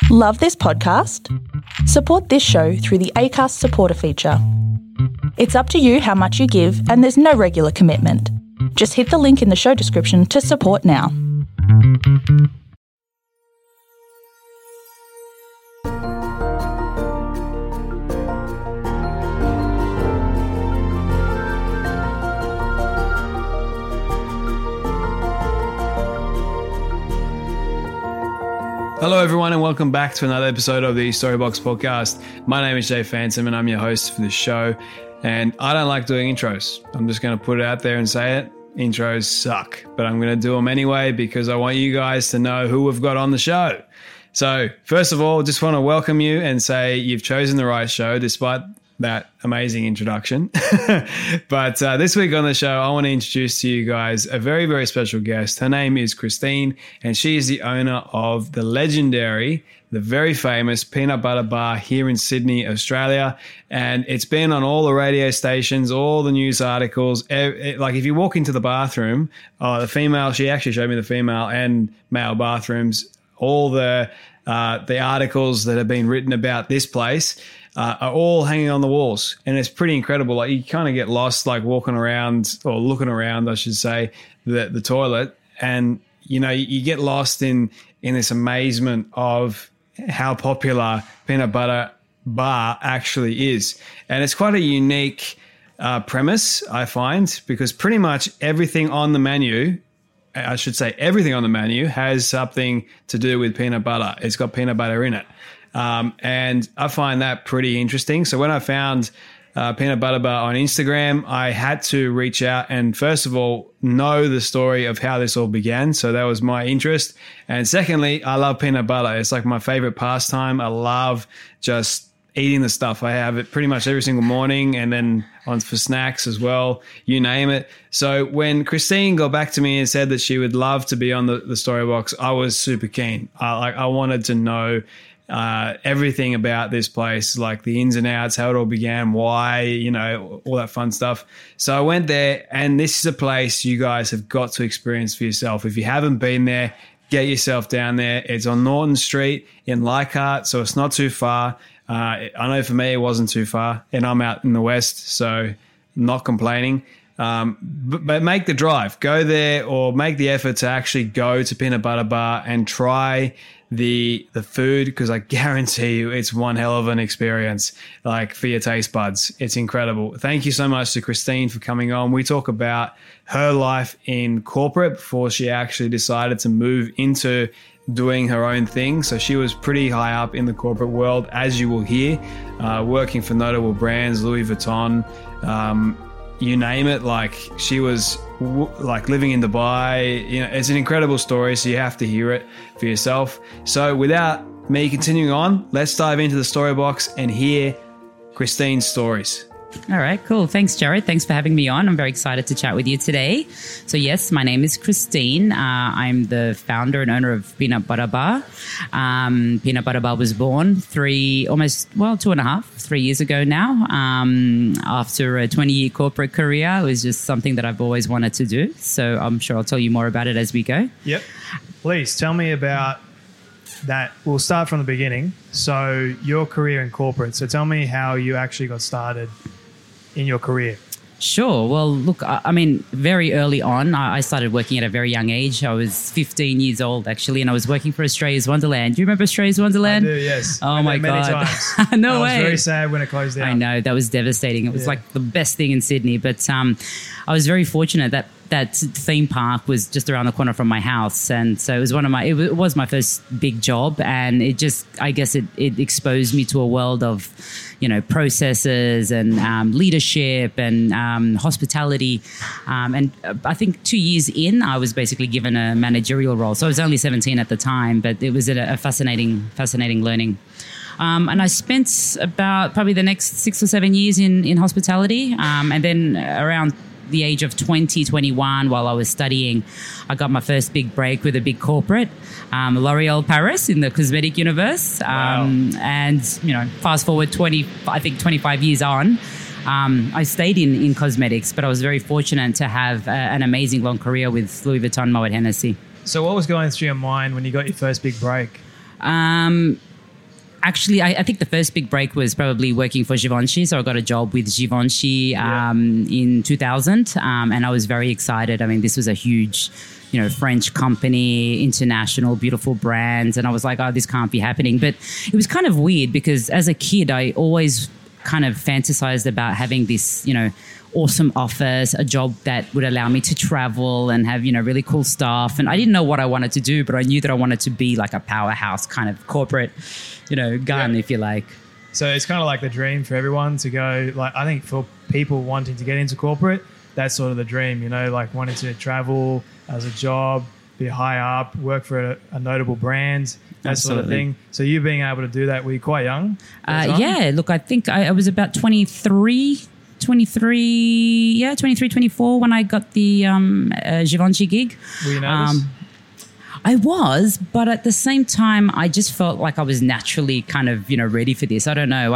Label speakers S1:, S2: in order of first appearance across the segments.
S1: Love this podcast? Support this show through the Acast supporter feature. It's up to you how much you give, and there's no regular commitment. Just hit the link in the show description to support now.
S2: Hello everyone and welcome back to another episode of the Storybox Podcast. My name is Jay Phantom and I'm your host for the show, and I don't like doing intros. I'm just going to put it out there and say it. Intros suck, but I'm going to do them anyway because I want you guys to know who we've got on the show. So first of all, just want to welcome you and say you've chosen the right show despite that amazing introduction. But this week on the show, I want to introduce to you guys a very, very special guest. Her name is Christine, and she is the owner of the legendary, the very famous Peanut Butter Bar here in Sydney, Australia. And it's been on all the radio stations, all the news articles. Like if you walk into the bathroom, the female, she actually showed me the female and male bathrooms, all the articles that have been written about this place are all hanging on the walls, and it's pretty incredible. Like you kind of get lost, like walking around or looking around, I should say, the toilet, and you know you get lost in this amazement of how popular Peanut Butter Bar actually is, and it's quite a unique premise, I find, because pretty much everything on the menu, I should say everything on the menu, has something to do with peanut butter. It's got peanut butter in it. And I find that pretty interesting. So when I found Peanut Butter Bar on Instagram, I had to reach out and first of all, know the story of how this all began. So that was my interest. And secondly, I love peanut butter. It's like my favorite pastime. I love just eating the stuff. I have it pretty much every single morning and then on for snacks as well, you name it. So when Christine got back to me and said that she would love to be on the Storybox, I was super keen. I wanted to know everything about this place, like the ins and outs, how it all began, why, you know, all that fun stuff. So I went there, and this is a place you guys have got to experience for yourself. If you haven't been there, get yourself down there. It's on Norton Street in Leichhardt, so it's not too far. I know for me it wasn't too far, and I'm out in the west, so not complaining. But make the drive, go there, or make the effort to actually go to Peanut Butter Bar and try the food, because I guarantee you it's one hell of an experience, like for your taste buds. It's incredible. Thank you so much to Christine for coming on. We talk about her life in corporate before she actually decided to move into doing her own thing. So she was pretty high up in the corporate world, as you will hear, working for notable brands, Louis Vuitton, you name it. Like she was like living in Dubai. You know, it's an incredible story, so you have to hear it for yourself. So without me continuing on, let's dive into the story box and hear Christine's stories.
S3: All right, cool. Thanks, Jared. Thanks for having me on. I'm very excited to chat with you today. So yes, my name is Christine. I'm the founder and owner of Peanut Butter Bar. Peanut Butter Bar was born 3 years ago now. After a 20-year corporate career, it was just something that I've always wanted to do. So I'm sure I'll tell you more about it as we go.
S4: Yep. Please tell me about that. We'll start from the beginning. So your career in corporate. So tell me how you actually got started in your career.
S3: Sure. Well, look, I mean, very early on, I started working at a very young age. I was 15 years old, actually, and I was working for Australia's Wonderland. Do you remember Australia's Wonderland?
S4: I do, yes.
S3: Oh, my
S4: many
S3: God.
S4: times.
S3: No way.
S4: I was very sad when it closed down.
S3: I know. That was devastating. It was like the best thing in Sydney. But I was very fortunate that theme park was just around the corner from my house, and so it was my first big job, and it just, I guess it exposed me to a world of, you know, processes and leadership and hospitality, and I think 2 years in, I was basically given a managerial role. So I was only 17 at the time, but it was a fascinating learning. And I spent about probably the next 6 or 7 years in hospitality, and then around the age of 21, while I was studying, I got my first big break with a big corporate, L'Oréal Paris in the cosmetic universe.
S4: Wow.
S3: And, you know, fast forward 25 years on, I stayed in cosmetics, but I was very fortunate to have an amazing long career with Louis Vuitton, Moet Hennessy.
S4: So what was going through your mind when you got your first big break?
S3: Actually, I think the first big break was probably working for Givenchy. So I got a job with Givenchy in 2000, and I was very excited. I mean, this was a huge, French company, international, beautiful brands, and I was like, oh, this can't be happening. But it was kind of weird because as a kid, I always kind of fantasized about having this, awesome office, a job that would allow me to travel and have, really cool stuff. And I didn't know what I wanted to do, but I knew that I wanted to be like a powerhouse kind of corporate, gun, if you like.
S4: So it's kind of like the dream for everyone to go, like, I think for people wanting to get into corporate, that's sort of the dream, like wanting to travel as a job, be high up, work for a notable brand, that
S3: Absolutely.
S4: sort of thing. So you being able to do that, were you quite young?
S3: Yeah, look, I think I was about 23, 24 when I got the Givenchy gig.
S4: Were you nervous?
S3: I was, but at the same time, I just felt like I was naturally kind of, ready for this. I don't know.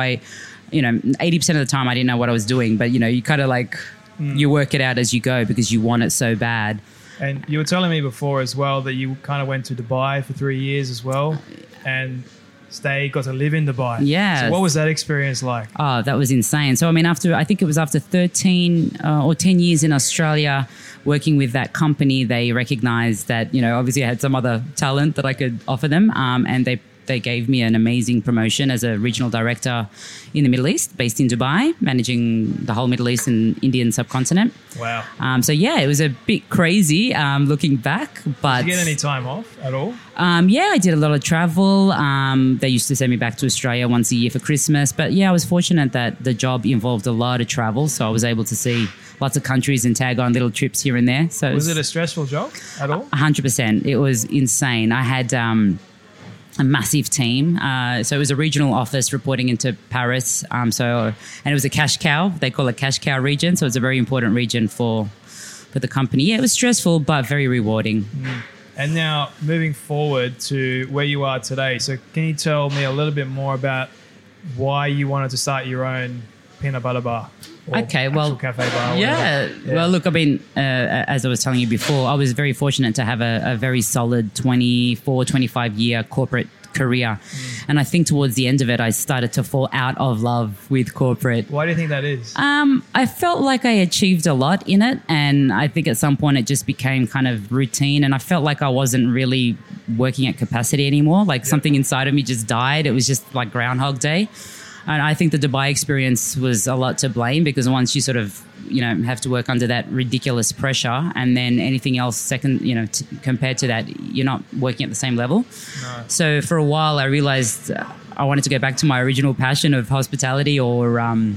S3: 80% of the time I didn't know what I was doing, but, you kind of like, you work it out as you go because you want it so bad.
S4: And you were telling me before as well that you kind of went to Dubai for 3 years as well and got to live in Dubai.
S3: Yeah.
S4: So what was that experience like?
S3: Oh, that was insane. So, I mean, I think it was after 13 or 10 years in Australia working with that company, they recognized that, obviously I had some other talent that I could offer them. And they gave me an amazing promotion as a regional director in the Middle East, based in Dubai, managing the whole Middle East and Indian subcontinent.
S4: Wow.
S3: So, yeah, it was a bit crazy looking back. But
S4: Did you get any time off at all?
S3: Yeah, I did a lot of travel. They used to send me back to Australia once a year for Christmas. But, yeah, I was fortunate that the job involved a lot of travel. So I was able to see lots of countries and tag on little trips here and there. So
S4: Was it a stressful job at all?
S3: 100%. It was insane. I had a massive team. So it was a regional office reporting into Paris. And it was a cash cow. They call it cash cow region. So it's a very important region for the company. Yeah, it was stressful, but very rewarding.
S4: And now moving forward to where you are today. So can you tell me a little bit more about why you wanted to start your own peanut butter bar?
S3: Okay, well,
S4: cafe bar.
S3: Yeah. Well, look, I mean, as I was telling you before, I was very fortunate to have a very solid 24, 25 year corporate career. And I think towards the end of it, I started to fall out of love with corporate.
S4: Why do you think that is?
S3: I felt like I achieved a lot in it. And I think at some point it just became kind of routine. And I felt like I wasn't really working at capacity anymore. Like something inside of me just died. It was just like Groundhog Day. And I think the Dubai experience was a lot to blame because once you sort of, have to work under that ridiculous pressure and then anything else second, compared to that, you're not working at the same level.
S4: No.
S3: So for a while, I realized I wanted to go back to my original passion of hospitality or,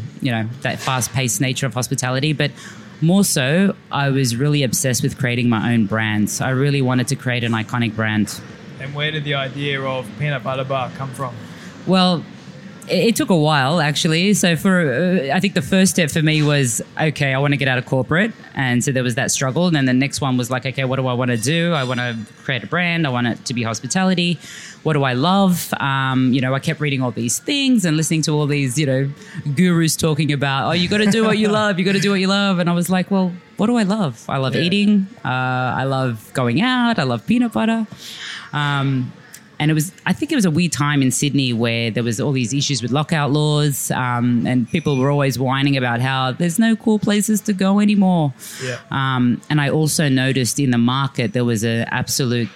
S3: that fast-paced nature of hospitality. But more so, I was really obsessed with creating my own brands. I really wanted to create an iconic brand.
S4: And where did the idea of peanut butter bar come from?
S3: Well, it took a while, actually. So I think the first step for me was, okay, I want to get out of corporate. And so there was that struggle. And then the next one was like, okay, what do I want to do? I want to create a brand. I want it to be hospitality. What do I love? I kept reading all these things and listening to all these, gurus talking about, oh, you got to do what you love. You got to do what you love. And I was like, well, what do I love? I love eating. I love going out. I love peanut butter. And I think it was a weird time in Sydney where there was all these issues with lockout laws and people were always whining about how there's no cool places to go anymore.
S4: Yeah.
S3: And I also noticed in the market there was an absolute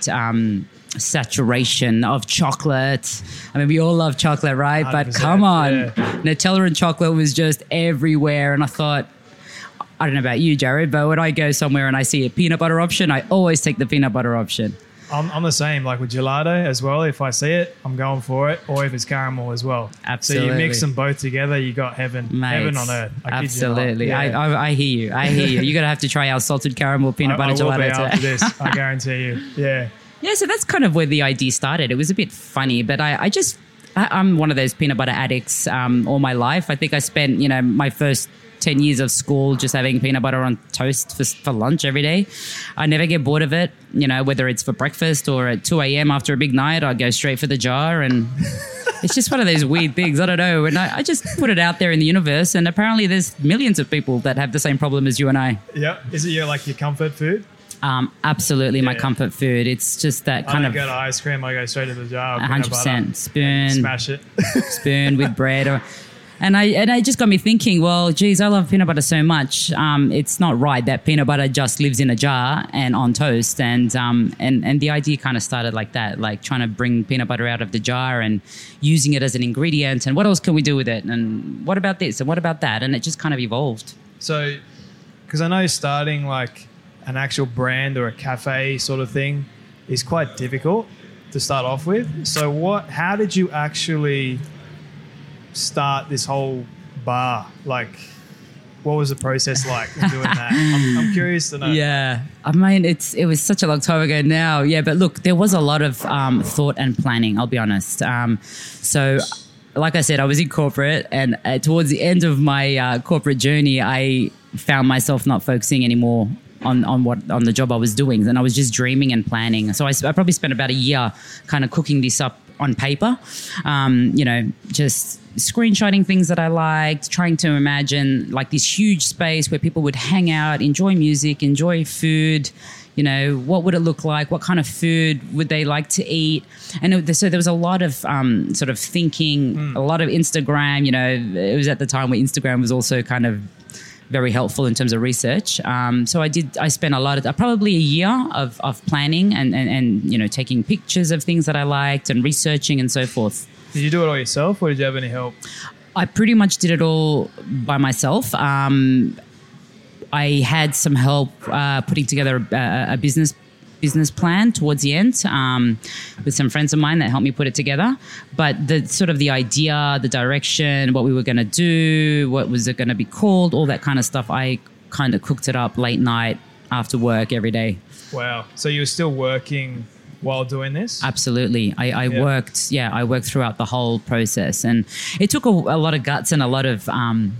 S3: saturation of chocolate. I mean, we all love chocolate, right? But come on, Nutella and chocolate was just everywhere. And I thought, I don't know about you, Jared, but when I go somewhere and I see a peanut butter option, I always take the peanut butter option.
S4: I'm the same, like with gelato as well. If I see it, I'm going for it. Or if it's caramel as well.
S3: Absolutely.
S4: So you mix them both together, you got heaven.
S3: Mate,
S4: heaven on earth.
S3: Absolutely. I hear you. You're going to have to try our salted caramel peanut butter gelato
S4: I will be
S3: today.
S4: after this, I guarantee you. Yeah.
S3: Yeah, so that's kind of where the idea started. It was a bit funny, but I'm one of those peanut butter addicts all my life. I think I spent, my first 10 years of school just having peanut butter on toast for lunch every day. I never get bored of it, whether it's for breakfast or at 2 a.m. after a big night, I'd go straight for the jar. And it's just one of those weird things. I don't know. And I just put it out there in the universe. And apparently there's millions of people that have the same problem as you and I.
S4: Yeah. Is it your comfort food?
S3: Absolutely, my
S4: Yeah.
S3: comfort food. It's just that
S4: I
S3: kind
S4: don't
S3: of
S4: go to ice cream. I go straight to the jar. of peanut
S3: 100%
S4: butter,
S3: spoon,
S4: smash it.
S3: spoon with bread. And it just got me thinking, well, geez, I love peanut butter so much. It's not right that peanut butter just lives in a jar and on toast. And the idea kind of started like that, like trying to bring peanut butter out of the jar and using it as an ingredient. And what else can we do with it? And what about this? And what about that? And it just kind of evolved.
S4: So, because I know starting like an actual brand or a cafe sort of thing is quite difficult to start off with. So how did you actually start this whole bar? Like, what was the process like in doing that? I'm curious to know.
S3: Yeah, I mean, it was such a long time ago now. Yeah, but look, there was a lot of thought and planning, I'll be honest. So, like I said, I was in corporate, and towards the end of my corporate journey, I found myself not focusing anymore on the job I was doing, and I was just dreaming and planning. So I probably spent about a year kind of cooking this up on paper, just screenshotting things that I liked, trying to imagine like this huge space where people would hang out, enjoy music, enjoy food. What would it look like? What kind of food would they like to eat? And so there was a lot of sort of thinking, a lot of Instagram. It was at the time where Instagram was also kind of very helpful in terms of research. So I spent a lot of, probably a year of planning and taking pictures of things that I liked and researching and so forth.
S4: Did you do it all yourself, or did you have any help?
S3: I pretty much did it all by myself. I had some help putting together a business plan towards the end with some friends of mine that helped me put it together. But the idea, the direction, what we were going to do, what was it going to be called, all that kind of stuff, I kind of cooked it up late night after work every day.
S4: Wow. So you were still working while doing this?
S3: Absolutely. I worked throughout the whole process, and it took a lot of guts and a lot of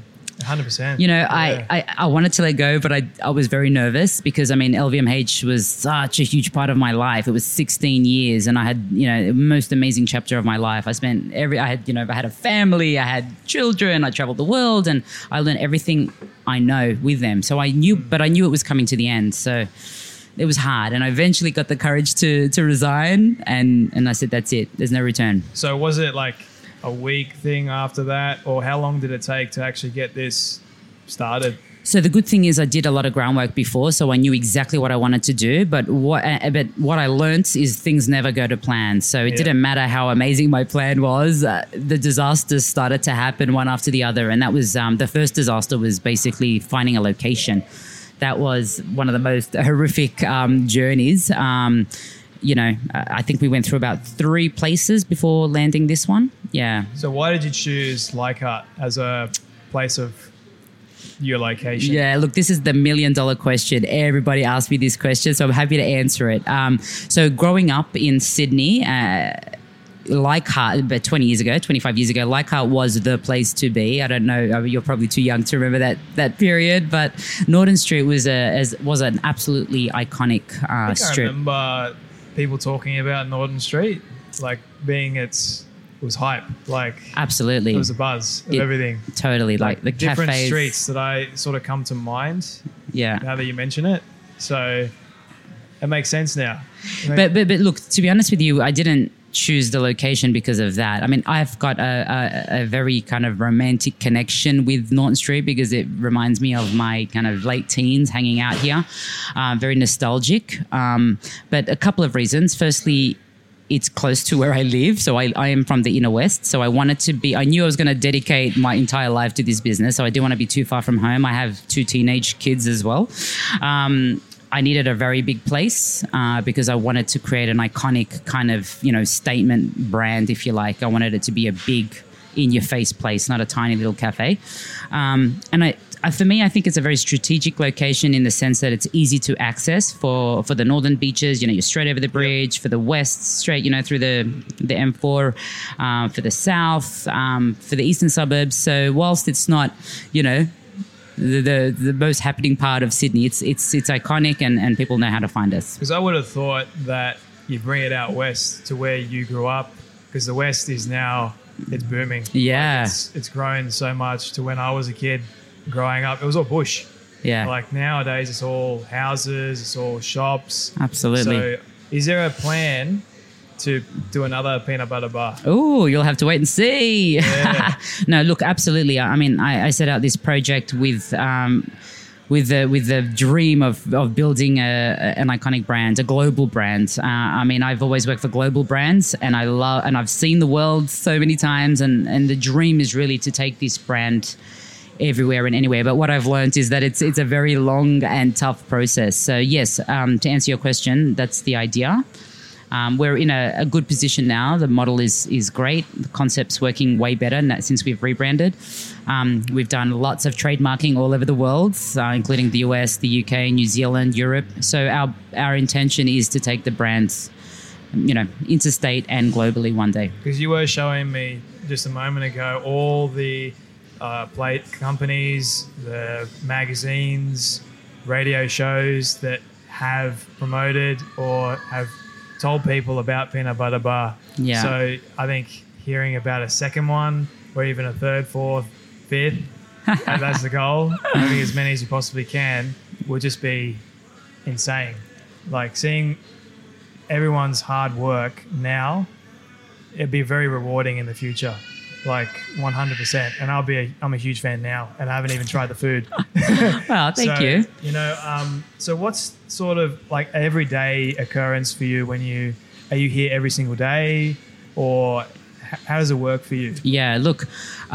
S4: 100%.
S3: I wanted to let go, but I was very nervous because, LVMH was such a huge part of my life. It was 16 years, and I had, the most amazing chapter of my life. I had a family, I had children, I traveled the world, and I learned everything I know with them. So I knew it was coming to the end. So it was hard, and I eventually got the courage to resign, and I said, that's it. There's no return.
S4: So was it like a week thing after that, or how long did it take to actually get this started?
S3: So the good thing is I did a lot of groundwork before, so I knew exactly what I wanted to do. But what I learnt is things never go to plan. So it didn't matter how amazing my plan was. The disasters started to happen one after the other, and that was the first disaster was basically finding a location. That was one of the most horrific journeys. I think we went through about 3 places before landing this one. Yeah.
S4: So why did you choose Leichhardt as a place of your location?
S3: Yeah, look, this is the $1 million question. Everybody asks me this question, so I'm happy to answer it. So growing up in Sydney, Leichhardt, about 25 years ago, Leichhardt was the place to be. I don't know, you're probably too young to remember that period, but Norton Street was an absolutely iconic strip.
S4: I remember people talking about Norton Street, like it was hype. Like
S3: absolutely,
S4: it was a buzz of everything.
S3: Totally, like the
S4: different
S3: cafes,
S4: streets that I sort of come to mind.
S3: Yeah,
S4: now that you mention it, so it makes sense now.
S3: But look, to be honest with you, I didn't choose the location because of that. I've got a very kind of romantic connection with Norton Street because it reminds me of my kind of late teens hanging out here. Very nostalgic. But a couple of reasons. Firstly, it's close to where I live. So I am from the inner west. So I knew I was going to dedicate my entire life to this business. So I didn't want to be too far from home. I have 2 teenage kids as well. I needed a very big place because I wanted to create an iconic kind of, statement brand, if you like. I wanted it to be a big, in-your-face place, not a tiny little cafe. For me, I think it's a very strategic location in the sense that it's easy to access for the northern beaches. You're straight over the bridge. Yep. For the west, straight, through the M4. For the south, for the eastern suburbs. So whilst it's not, the most happening part of Sydney, it's iconic and people know how to find us.
S4: Because I would have thought that you bring it out west to where you grew up, because the west is now, it's booming.
S3: Yeah.
S4: It's grown so much to when I was a kid growing up. It was all bush.
S3: Yeah.
S4: Like nowadays, it's all houses, it's all shops.
S3: Absolutely.
S4: So, is there a plan to do another peanut butter bar?
S3: Oh, you'll have to wait and see.
S4: Yeah.
S3: No, look, absolutely. I mean, I set out this project with the dream of building an iconic brand, a global brand. I mean, I've always worked for global brands, and I've seen the world so many times, and the dream is really to take this brand everywhere and anywhere. But what I've learned is that it's a very long and tough process. So yes, to answer your question, that's the idea. We're in a good position now. The model is great. The concept's working way better since we've rebranded. We've done lots of trademarking all over the world, including the US, the UK, New Zealand, Europe. So our intention is to take the brands, interstate and globally one day.
S4: Because you were showing me just a moment ago all the plate companies, the magazines, radio shows that have promoted or have told people about peanut butter bar.
S3: Yeah.
S4: So I think hearing about a second one or even a third, fourth, fifth, and that's the goal. Having as many as you possibly can would just be insane. Like seeing everyone's hard work now, it'd be very rewarding in the future. Like 100%. And I'm a huge fan now, and I haven't even tried the food.
S3: Well, thank you.
S4: So what's sort of like everyday occurrence for you are you here every single day, or how does it work for you?
S3: Yeah, look,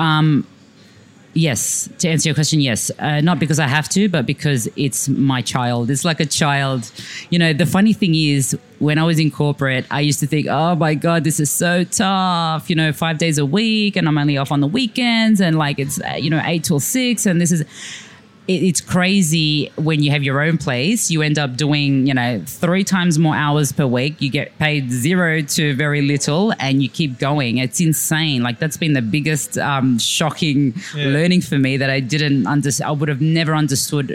S3: yes, to answer your question, yes. Not because I have to, but because it's my child. It's like a child. The funny thing is, when I was in corporate, I used to think, oh my God, this is so tough, 5 days a week, and I'm only off on the weekends, and like it's, 8 till 6, and this is... It's crazy when you have your own place. You end up doing, 3 times more hours per week. You get paid 0 to very little, and you keep going. It's insane. Like that's been the biggest shocking learning for me that I didn't understand. I would have never understood,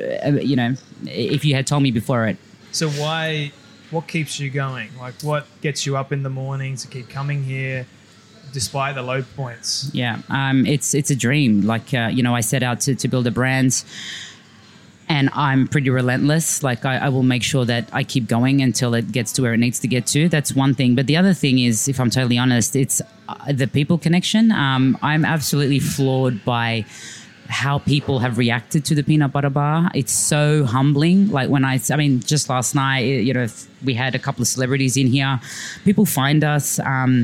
S3: if you had told me before it.
S4: So what keeps you going? Like what gets you up in the morning to keep coming here despite the low points?
S3: Yeah, it's a dream. Like, I set out to build a brand, and I'm pretty relentless. Like I will make sure that I keep going until it gets to where it needs to get to. That's one thing. But the other thing is, if I'm totally honest, it's the people connection. I'm absolutely floored by how people have reacted to the peanut butter bar. It's so humbling. Like when I mean, just last night, we had a couple of celebrities in here. People find us,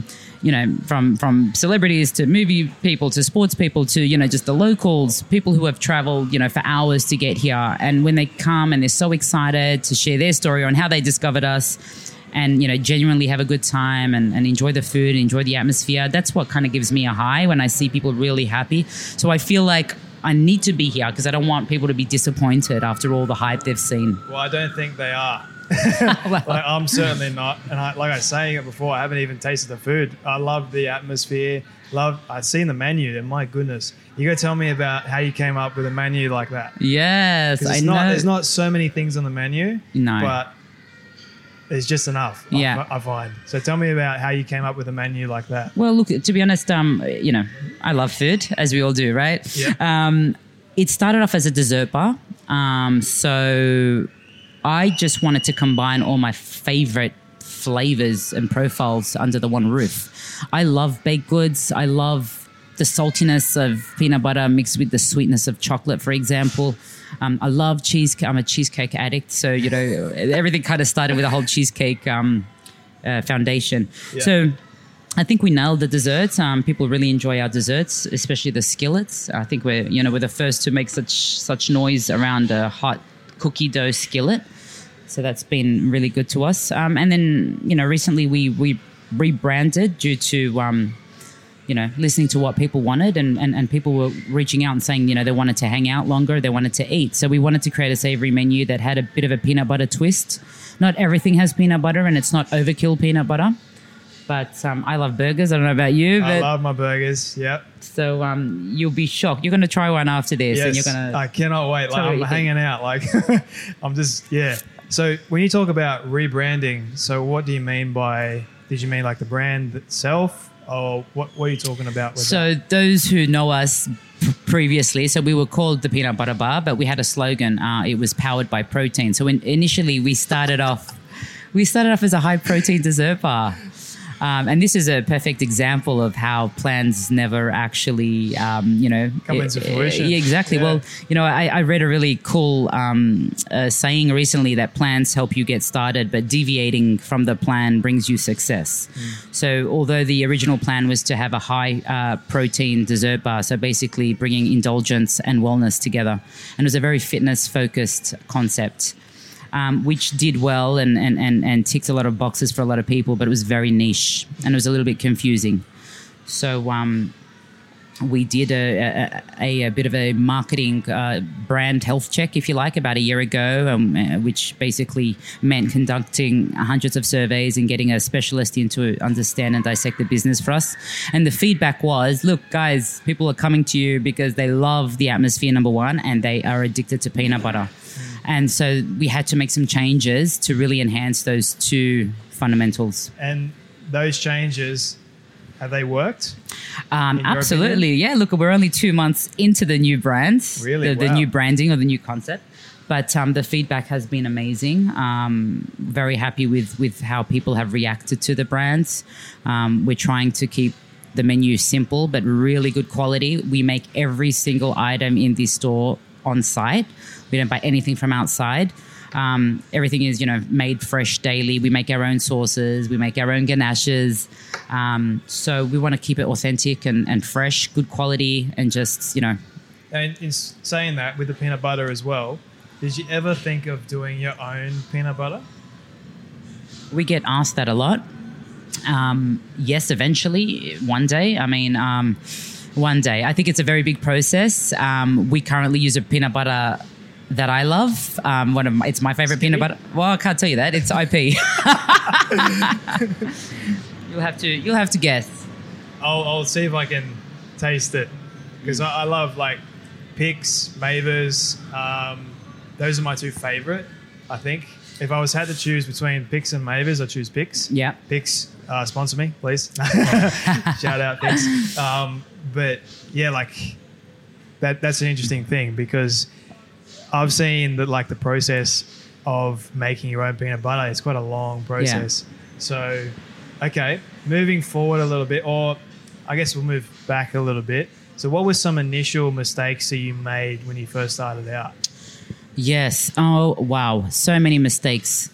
S3: from celebrities to movie people to sports people to, just the locals, people who have traveled, for hours to get here. And when they come and they're so excited to share their story on how they discovered us and, genuinely have a good time and enjoy the food and enjoy the atmosphere, that's what kind of gives me a high when I see people really happy. So I feel like I need to be here because I don't want people to be disappointed after all the hype they've seen.
S4: Well, I don't think they are. Like, I'm certainly not. And like I was saying it before, I haven't even tasted the food. I love the atmosphere. I've seen the menu, and my goodness. You got to tell me about how you came up with a menu like that.
S3: Yes, I know.
S4: There's not so many things on the menu.
S3: No.
S4: But there's just enough,
S3: yeah.
S4: I find. So tell me about how you came up with a menu like that.
S3: Well, look, to be honest, I love food, as we all do, right?
S4: Yeah.
S3: It started off as a dessert bar. So I just wanted to combine all my favorite flavors and profiles under the one roof. I love baked goods. I love the saltiness of peanut butter mixed with the sweetness of chocolate, for example. I love cheesecake. I'm a cheesecake addict. So, everything kind of started with a whole cheesecake foundation. Yeah. So I think we nailed the desserts. People really enjoy our desserts, especially the skillets. I think we're the first to make such noise around a hot cookie dough skillet. So that's been really good to us. And then, recently we rebranded due to, listening to what people wanted and people were reaching out and saying, they wanted to hang out longer, they wanted to eat. So we wanted to create a savory menu that had a bit of a peanut butter twist. Not everything has peanut butter and it's not overkill peanut butter. But I love burgers. I don't know about you. But
S4: I love my burgers. Yep.
S3: So you'll be shocked. You're going to try one after this.
S4: Yes,
S3: and you're going to.
S4: I cannot wait. Like, I'm hanging out. Like I'm just, yeah. So when you talk about rebranding, so what do you mean by? Did you mean like the brand itself, or what are you talking about with
S3: so
S4: that?
S3: Those who know us previously. So we were called the Peanut Butter Bar, but we had a slogan. It was powered by protein. So initially we started off as a high protein dessert bar. And this is a perfect example of how plans never actually,
S4: come into fruition.
S3: Yeah, exactly. Yeah. Well, I read a really cool saying recently that plans help you get started, but deviating from the plan brings you success. So although the original plan was to have a high protein dessert bar, so basically bringing indulgence and wellness together, and it was a very fitness focused concept. Which did well and ticked a lot of boxes for a lot of people, but it was very niche and it was a little bit confusing. So we did a bit of a marketing brand health check, if you like, about a year ago, which basically meant conducting hundreds of surveys and getting a specialist in to understand and dissect the business for us. And the feedback was, look, guys, people are coming to you because they love the atmosphere, number one, and they are addicted to peanut butter. And so we had to make some changes to really enhance those two fundamentals.
S4: And those changes, have they worked?
S3: Absolutely. Yeah. Look, we're only 2 months into the new brand,
S4: really?
S3: the new branding or the new concept. But the feedback has been amazing. Very happy with how people have reacted to the brands. We're trying to keep the menu simple, but really good quality. We make every single item in this store on site. We don't buy anything from outside. Everything is, made fresh daily. We make our own sauces. We make our own ganaches. So we want to keep it authentic and fresh, good quality, and just,
S4: And in saying that, with the peanut butter as well, did you ever think of doing your own peanut butter?
S3: We get asked that a lot. Yes, eventually, one day. One day. I think it's a very big process. We currently use a peanut butter that I love. It's my favorite peanut butter. Well, I can't tell you that. It's IP. You'll have to guess.
S4: I'll see if I can taste it, because I love like Pix, Mavis. Those are my two favorite. I think if I had to choose between Pix and Mavis, I'd choose Pix.
S3: Yeah.
S4: Pix, sponsor me, please. Shout out Pix. But yeah, like that's an interesting thing, because I've seen that like the process of making your own peanut butter, it's quite a long process. Yeah. So, okay, moving forward a little bit, or I guess we'll move back a little bit. So what were some initial mistakes that you made when you first started out?
S3: Yes. Oh, wow. So many mistakes.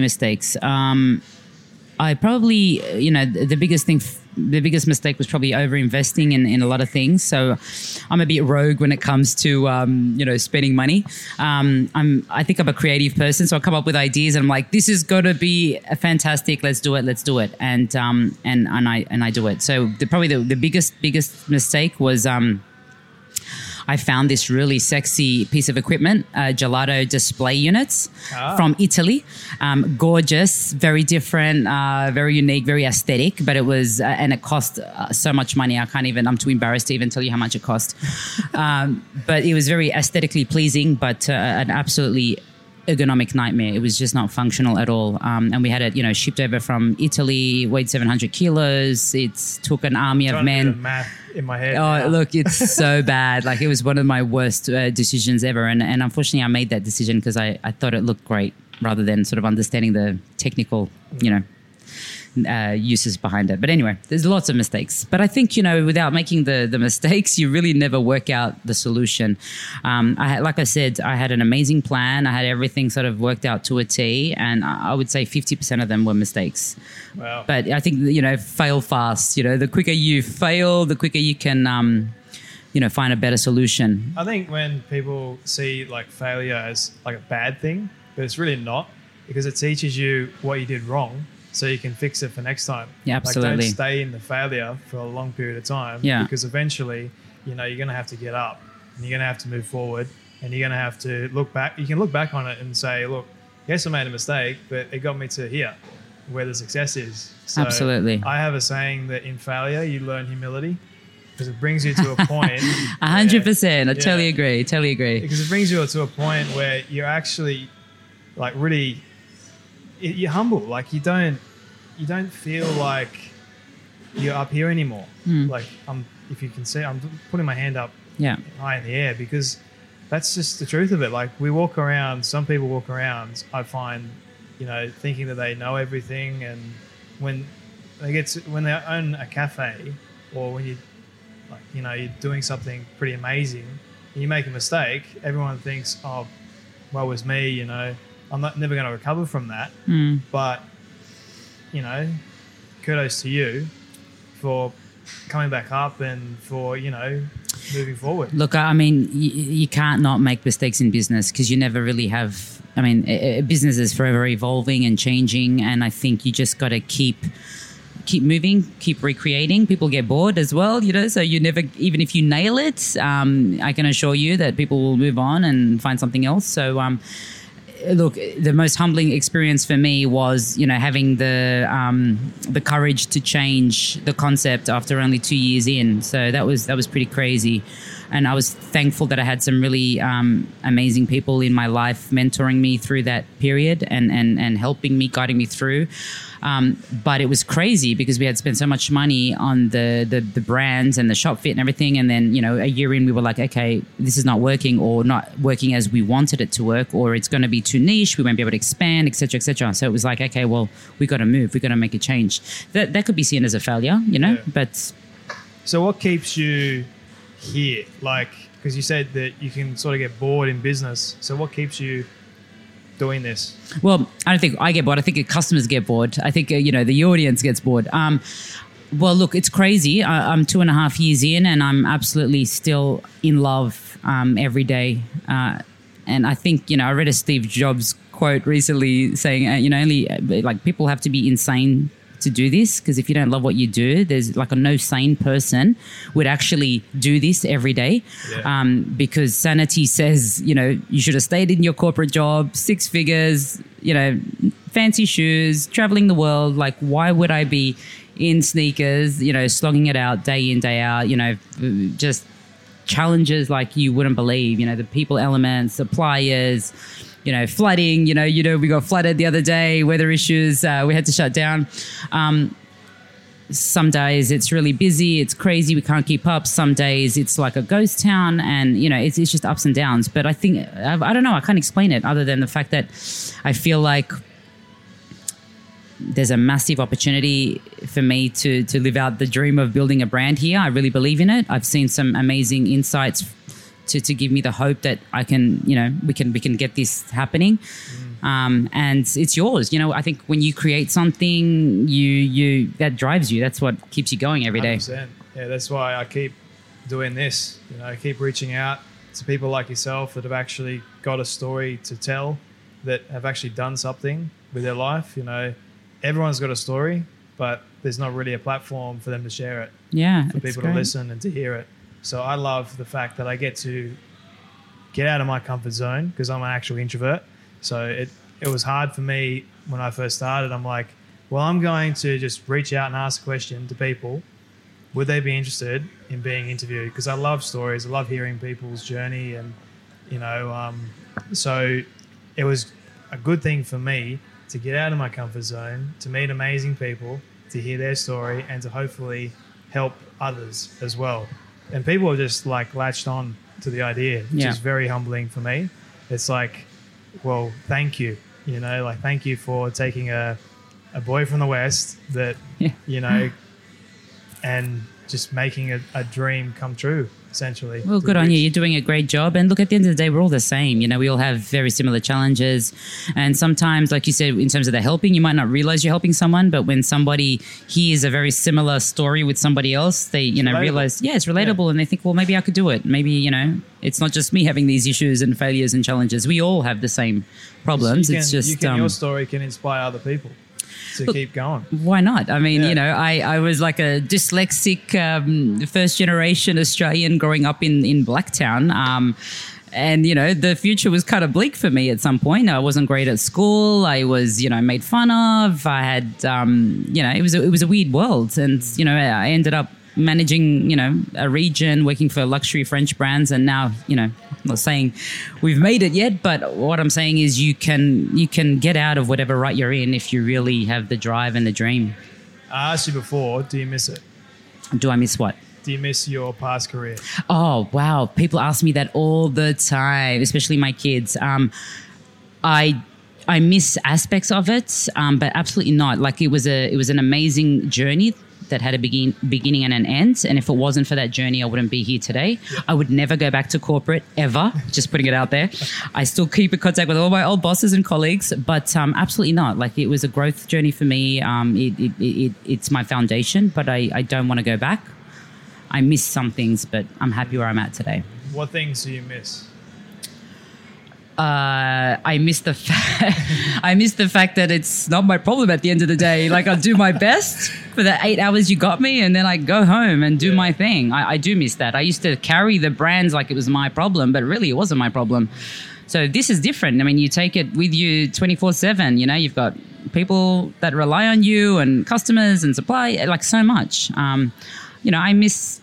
S3: I probably, the biggest mistake was probably over-investing in a lot of things. So I'm a bit rogue when it comes to, spending money. I think I'm a creative person, so I come up with ideas and I'm like, this is going to be fantastic. Let's do it. And I do it. So probably the biggest mistake was, I found this really sexy piece of equipment, gelato display units from Italy. Gorgeous, very different, very unique, very aesthetic, but it was, and it cost so much money. I'm too embarrassed to even tell you how much it cost. But it was very aesthetically pleasing, but an absolutely ergonomic nightmare. It was just not functional at all. And we had it, shipped over from Italy, weighed 700 kilos. It took an army of men.
S4: To do the math in my head.
S3: Oh, look, it's so bad. Like, it was one of my worst decisions ever. And unfortunately, I made that decision because I thought it looked great rather than sort of understanding the technical, uses behind it. But anyway, there's lots of mistakes. But I think, without making the mistakes, you really never work out the solution. Like I said, I had an amazing plan. I had everything sort of worked out to a T, and I would say 50% of them were mistakes.
S4: Wow.
S3: But I think, fail fast. The quicker you fail, the quicker you can, find a better solution.
S4: I think when people see like failure as like a bad thing, but it's really not, because it teaches you what you did wrong, so you can fix it for next time.
S3: Yeah, absolutely.
S4: Like, don't stay in the failure for a long period of time.
S3: Yeah.
S4: Because eventually, you're going to have to get up and you're going to have to move forward, and you're going to have to look back. You can look back on it and say, look, yes, I made a mistake, but it got me to here, where the success is. So
S3: absolutely.
S4: I have a saying that in failure, you learn humility, because it brings you to a point.
S3: 100%. I totally agree.
S4: Because it brings you to a point where you're actually like really, you're humble. Like you don't feel like you're up here anymore. Like if you can see, I'm putting my hand up high in the air, because that's just the truth of it. Like, we walk around, some people walk around, I find, thinking that they know everything, and when they own a cafe, or when you're doing something pretty amazing and you make a mistake, everyone thinks, oh, woe was me, I'm never going to recover from that. But, kudos to you for coming back up and for, moving forward.
S3: Look, I mean, you can't not make mistakes in business, because you never really have. I mean, business is forever evolving and changing, and I think you just got to keep moving, keep recreating. People get bored as well, so you never, even if you nail it, I can assure you that people will move on and find something else. So, look, the most humbling experience for me was, having the courage to change the concept after only 2 years in. So that was pretty crazy. And I was thankful that I had some really amazing people in my life mentoring me through that period and helping me, guiding me through. But it was crazy because we had spent so much money on the brands and the shop fit and everything. And then, a year in, we were like, okay, this is not working, or not working as we wanted it to work, or it's going to be too niche. We won't be able to expand, et cetera, et cetera. So it was like, okay, well, we got to move. We got to make a change. That could be seen as a failure, but.
S4: So what keeps you here? Because you said that you can sort of get bored in business. So what keeps you doing this?
S3: Well, I don't think I get bored. I think customers get bored. I think, the audience gets bored. Well, look, it's crazy. I'm 2.5 years in, and I'm absolutely still in love every day. And I think, I read a Steve Jobs quote recently saying, only people have to be insane to do this, because if you don't love what you do, there's a no sane person would actually do this every day. Because sanity says, you should have stayed in your corporate job, 6 figures, fancy shoes, traveling the world. Why would I be in sneakers, slogging it out day in, day out, just challenges like you wouldn't believe, the people elements, suppliers, flooding, we got flooded the other day, weather issues, we had to shut down. Some days it's really busy, it's crazy, we can't keep up. Some days it's like a ghost town, and, it's just ups and downs. But I think, I don't know, I can't explain it other than the fact that I feel like there's a massive opportunity for me to live out the dream of building a brand here. I really believe in it. I've seen some amazing insights to give me the hope that I can, we can get this happening. And it's yours. I think when you create something, you that drives you. That's what keeps you going every day.
S4: 100%. Yeah, that's why I keep doing this. I keep reaching out to people like yourself that have actually got a story to tell, that have actually done something with their life. Everyone's got a story, but there's not really a platform for them to share it.
S3: Yeah,
S4: for people to listen and to hear it. So I love the fact that I get to get out of my comfort zone, because I'm an actual introvert. So it was hard for me when I first started. I'm like, well, I'm going to just reach out and ask a question to people. Would they be interested in being interviewed? Because I love stories. I love hearing people's journey. And, so it was a good thing for me to get out of my comfort zone, to meet amazing people, to hear their story, and to hopefully help others as well. And people are just latched on to the idea, which is very humbling for me. It's like, well, thank you. Thank you for taking a boy from the West that, and just making a dream come true, essentially.
S3: Well, good on you. You're doing a great job. And look, at the end of the day, we're all the same. We all have very similar challenges. And sometimes, like you said, in terms of the helping, you might not realize you're helping someone, but when somebody hears a very similar story with somebody else, they, realize, it's relatable. And they think, well, maybe I could do it. Maybe, it's not just me having these issues and failures and challenges. We all have the same problems.
S4: Your story can inspire other people to keep going.
S3: Why not? I mean, I was like a dyslexic first generation Australian growing up in Blacktown. And, the future was kind of bleak for me at some point. I wasn't great at school. I was, made fun of. I had, it was a weird world. And, I ended up managing, a region, working for luxury French brands. And now, I'm not saying we've made it yet, but what I'm saying is you can get out of whatever rut you're in if you really have the drive and the dream.
S4: I asked you before, do you miss it?
S3: Do I miss what?
S4: do you miss your past career?
S3: Oh, wow. People ask me that all the time, especially my kids. I miss aspects of it, but absolutely not. Like it was an amazing journey that had a beginning and an end. And if it wasn't for that journey, I wouldn't be here today. Yeah. I would never go back to corporate ever, just putting it out there. I still keep in contact with all my old bosses and colleagues, but absolutely not. Like it was a growth journey for me. It's my foundation, but I don't want to go back. I miss some things, but I'm happy where I'm at today.
S4: What things do you miss?
S3: I miss the fact that it's not my problem at the end of the day. Like I do my best for the 8 hours you got me, and then I go home and do my thing. I do miss that. I used to carry the brands like it was my problem, but really it wasn't my problem. So this is different. I mean, you take it with you 24/7. You know, you've got people that rely on you and customers and supply, like so much. You know, I miss,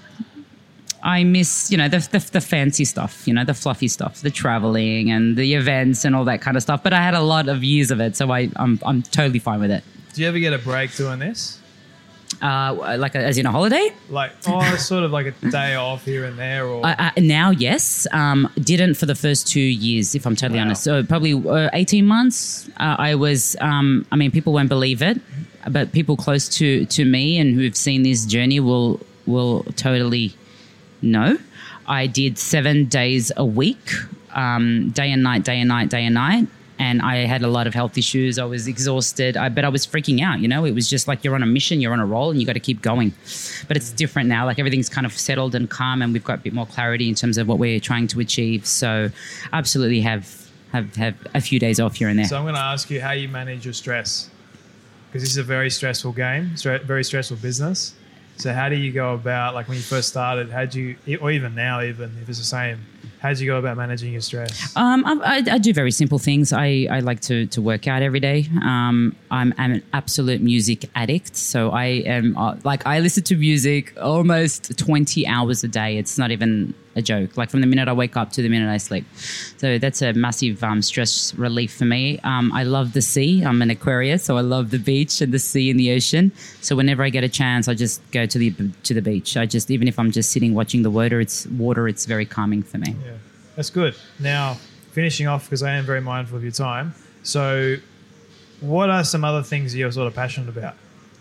S3: you know, the fancy stuff, you know, the fluffy stuff, the traveling and the events and all that kind of stuff. But I had a lot of years of it, so I'm totally fine with it.
S4: Do you ever get a break doing this?
S3: As in a holiday?
S4: Like, sort of like a day off here and there? Or
S3: now, yes. Didn't for the first 2 years, if I'm totally honest. So probably 18 months. I was, I mean, people won't believe it, but people close to me and who've seen this journey will totally know. I did 7 days a week, day and night. And I had a lot of health issues. I was exhausted, but I was freaking out, you know. It was just like you're on a mission, you're on a roll, and you got to keep going. But it's different now. Like everything's kind of settled and calm, and we've got a bit more clarity in terms of what we're trying to achieve. So absolutely have a few days off here and there.
S4: So I'm going to ask you how you manage your stress, because this is a very stressful game, very stressful business. So how do you go about, like when you first started, or even now, even if it's the same, how do you go about managing your stress?
S3: I do very simple things. I like to work out every day. I'm an absolute music addict. So I am I listen to music almost 20 hours a day. It's not even a joke, like from the minute I wake up to the minute I sleep. So that's a massive stress relief for me. I love the sea. I'm an Aquarius, so I love the beach and the sea and the ocean. So whenever I get a chance, I just go to the beach. Even if I'm just sitting watching the water, it's very calming for me.
S4: Yeah, that's good. Now, finishing off, because I am very mindful of your time. So what are some other things you're sort of passionate about?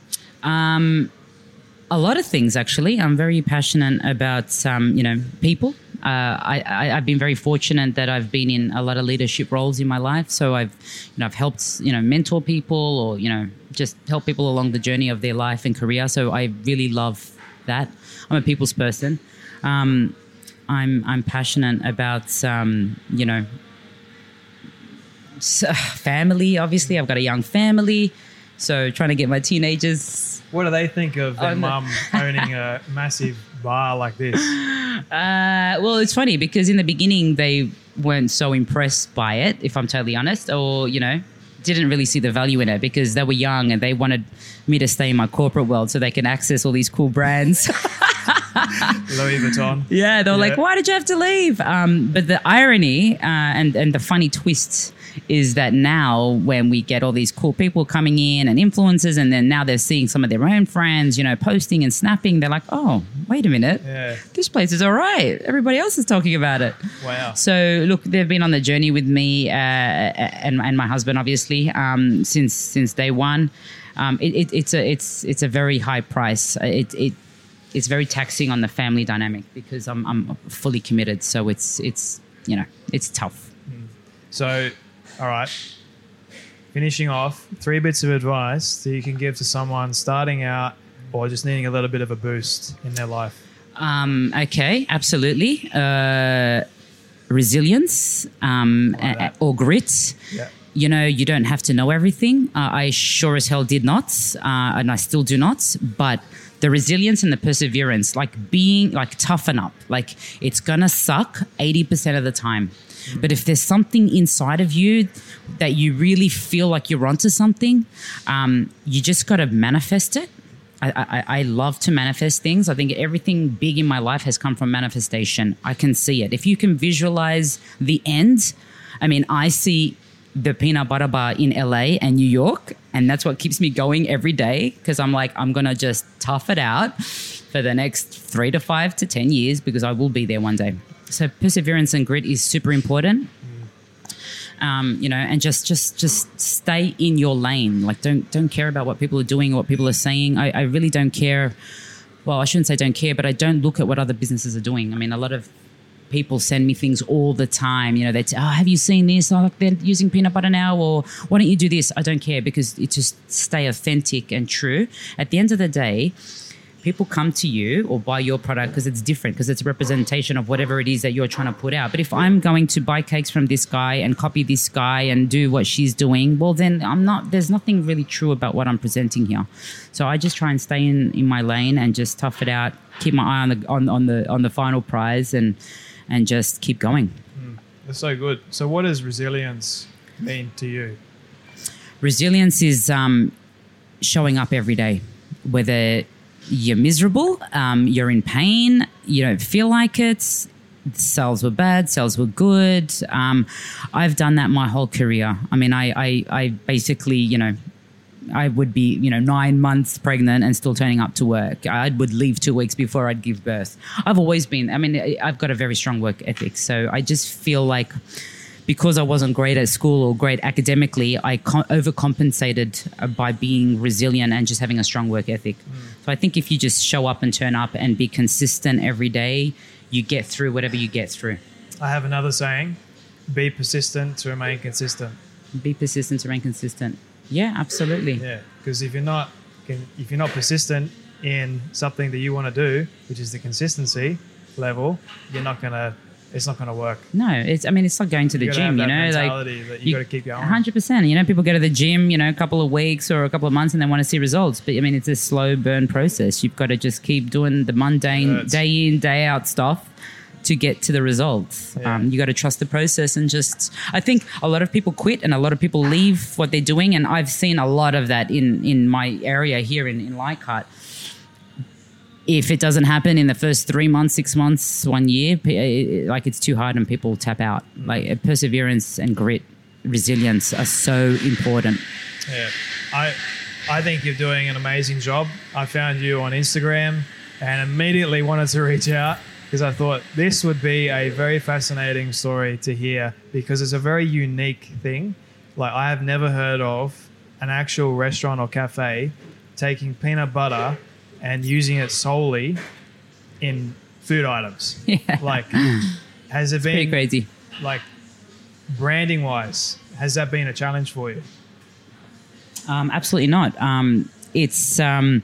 S3: A lot of things, actually. I'm very passionate about, people. I've been very fortunate that I've been in a lot of leadership roles in my life. So I've helped, mentor people or, just help people along the journey of their life and career. So I really love that. I'm a people's person. I'm passionate about, family. Obviously, I've got a young family. So trying to get my teenagers.
S4: What do they think of their mum owning a massive bar like this?
S3: Well, it's funny because in the beginning they weren't so impressed by it, if I'm totally honest, or, didn't really see the value in it because they were young and they wanted me to stay in my corporate world so they can access all these cool brands.
S4: Louis Vuitton.
S3: Yeah, they were like, why did you have to leave? But the irony and the funny twist is that now when we get all these cool people coming in and influencers, and then now they're seeing some of their own friends, posting and snapping, they're like, oh, wait a minute. Yeah. This place is all right. Everybody else is talking about it.
S4: Wow.
S3: So look, they've been on the journey with me and my husband, obviously, since day one. It's a very high price. It's very taxing on the family dynamic because I'm fully committed. So it's tough.
S4: So, all right. Finishing off, 3 bits of advice that you can give to someone starting out or just needing a little bit of a boost in their life.
S3: Okay, absolutely. Resilience or grit. Yeah. You don't have to know everything. I sure as hell did not, and I still do not. But the resilience and the perseverance, toughen up. Like it's gonna suck 80% of the time. But if there's something inside of you that you really feel like you're onto something, you just got to manifest it. I love to manifest things. I think everything big in my life has come from manifestation. I can see it. If you can visualize the end, I mean, I see the peanut butter bar in LA and New York. And that's what keeps me going every day, because I'm like, I'm going to just tough it out for the next 3 to 5 to 10 years, because I will be there one day. So perseverance and grit is super important. And just stay in your lane. Like, don't care about what people are doing or what people are saying. I really don't care. Well, I shouldn't say don't care, but I don't look at what other businesses are doing. I mean, a lot of people send me things all the time. They say, oh, have you seen this? Oh, look, they're using peanut butter now, or why don't you do this? I don't care, because it just stay authentic and true. At the end of the day, people come to you or buy your product because it's different, because it's a representation of whatever it is that you're trying to put out. But if I'm going to buy cakes from this guy and copy this guy and do what she's doing, well, then there's nothing really true about what I'm presenting here. So I just try and stay in my lane and just tough it out, keep my eye on the final prize, and just keep going.
S4: That's so good. So what does resilience mean to you?
S3: Resilience is showing up every day, whether you're miserable, you're in pain, you don't feel like it, sales were bad, sales were good. I've done that my whole career. I mean, I basically, I would be, 9 months pregnant and still turning up to work. I would leave 2 weeks before I'd give birth. I've always been, I've got a very strong work ethic. So I just feel like, because I wasn't great at school or great academically, I overcompensated by being resilient and just having a strong work ethic. So I think if you just show up and turn up and be consistent every day, you get through whatever you get through.
S4: I have another saying: be persistent to remain consistent.
S3: Be persistent to remain consistent. Yeah, absolutely.
S4: Yeah, because if you're not persistent in something that you want to do, which is the consistency level, it's not gonna work.
S3: No, it's like going to the gym,
S4: mentality that you got to keep going.
S3: 100%. People go to the gym, a couple of weeks or a couple of months and they want to see results. But it's a slow burn process. You've got to just keep doing the mundane day in, day out stuff to get to the results.
S4: Yeah.
S3: You got to trust the process, and I think a lot of people quit and a lot of people leave what they're doing. And I've seen a lot of that in my area here in Leichhardt. If it doesn't happen in the first 3 months, 6 months, 1 year, it's too hard and people tap out. Like, perseverance and grit, resilience are so important.
S4: Yeah, I think you're doing an amazing job. I found you on Instagram and immediately wanted to reach out, because I thought this would be a very fascinating story to hear, because it's a very unique thing. Like, I have never heard of an actual restaurant or cafe taking peanut butter and using it solely in food items. Yeah. Like, has it been
S3: pretty crazy?
S4: Like, branding wise, has that been a challenge for you?
S3: Absolutely not. It's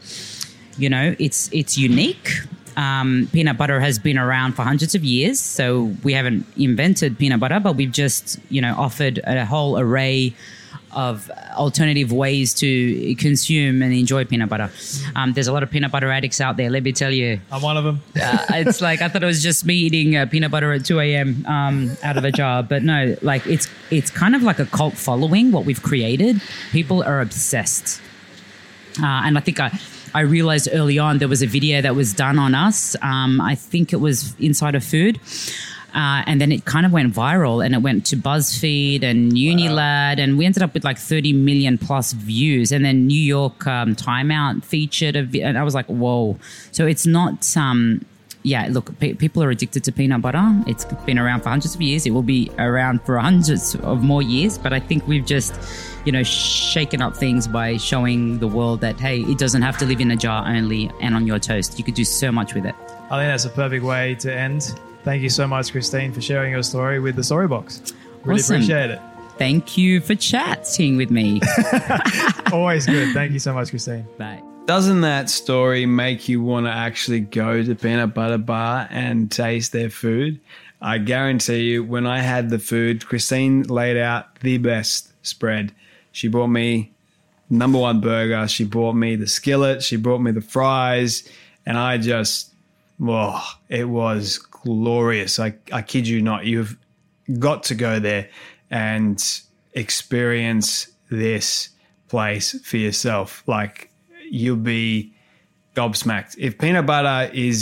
S3: it's unique. Peanut butter has been around for hundreds of years, so we haven't invented peanut butter, but we've just offered a whole array of alternative ways to consume and enjoy peanut butter. There's a lot of peanut butter addicts out there, let me tell you.
S4: I'm one of them.
S3: It's like, I thought it was just me eating peanut butter at 2 a.m. Out of a jar. But no, like, it's kind of like a cult following, what we've created. People are obsessed. And I think I realized early on there was a video that was done on us. I think it was Insider Food. And then it kind of went viral, and it went to BuzzFeed and Unilad, and we ended up with like 30 million plus views. And then New York Time Out featured and I was like, whoa. So it's not look, people are addicted to peanut butter. It's been around for hundreds of years. It will be around for hundreds of more years. But I think we've just, shaken up things by showing the world that, hey, it doesn't have to live in a jar only and on your toast. You could do so much with it.
S4: I think that's a perfect way to end. Thank you so much, Christine, for sharing your story with the Storybox. Really
S3: Awesome.
S4: Appreciate it.
S3: Thank you for chatting with me.
S4: Always good. Thank you so much, Christine.
S3: Bye.
S2: Doesn't that story make you want to actually go to Peanut Butter Bar and taste their food? I guarantee you, when I had the food, Christine laid out the best spread. She bought me #1 burger. She bought me the skillet. She brought me the fries. And I just, it was glorious. I kid you not. You've got to go there and experience this place for yourself. Like, you'll be gobsmacked. If peanut butter is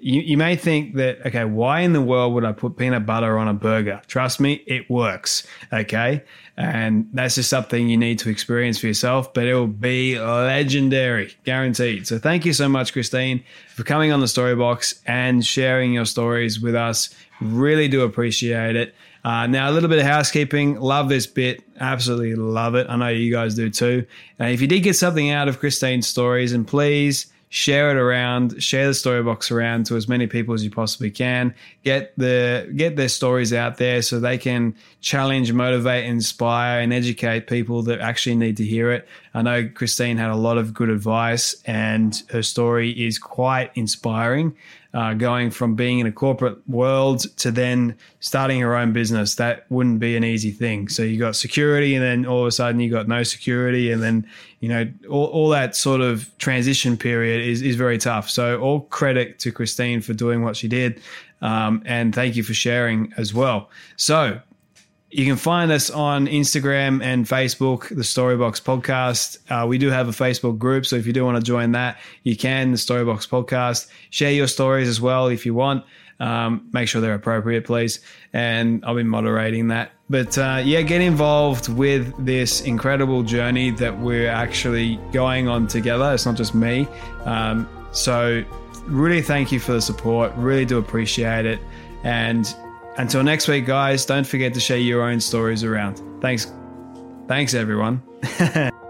S2: you may think that, okay, why in the world would I put peanut butter on a burger? Trust me, it works, okay? And that's just something you need to experience for yourself, but it will be legendary, guaranteed. So thank you so much, Christine, for coming on the Storybox and sharing your stories with us. Really do appreciate it. Now, a little bit of housekeeping. Love this bit. Absolutely love it. I know you guys do too. If you did get something out of Christine's stories, and please share it around, share the Storybox around to as many people as you possibly can. Get their stories out there so they can challenge, motivate, inspire, and educate people that actually need to hear it. I know Christine had a lot of good advice, and her story is quite inspiring. Going from being in a corporate world to then starting her own business, that wouldn't be an easy thing. So you got security, and then all of a sudden you got no security, and then all that sort of transition period is very tough. So all credit to Christine for doing what she did, and thank you for sharing as well. So you can find us on Instagram and Facebook, the Storybox Podcast. We do have a Facebook group, so if you do want to join that, you can, the Storybox Podcast. Share your stories as well if you want. Make sure they're appropriate, please. And I'll be moderating that. But get involved with this incredible journey that we're actually going on together. It's not just me. So really thank you for the support. Really do appreciate it. And until next week, guys, don't forget to share your own stories around. Thanks, everyone.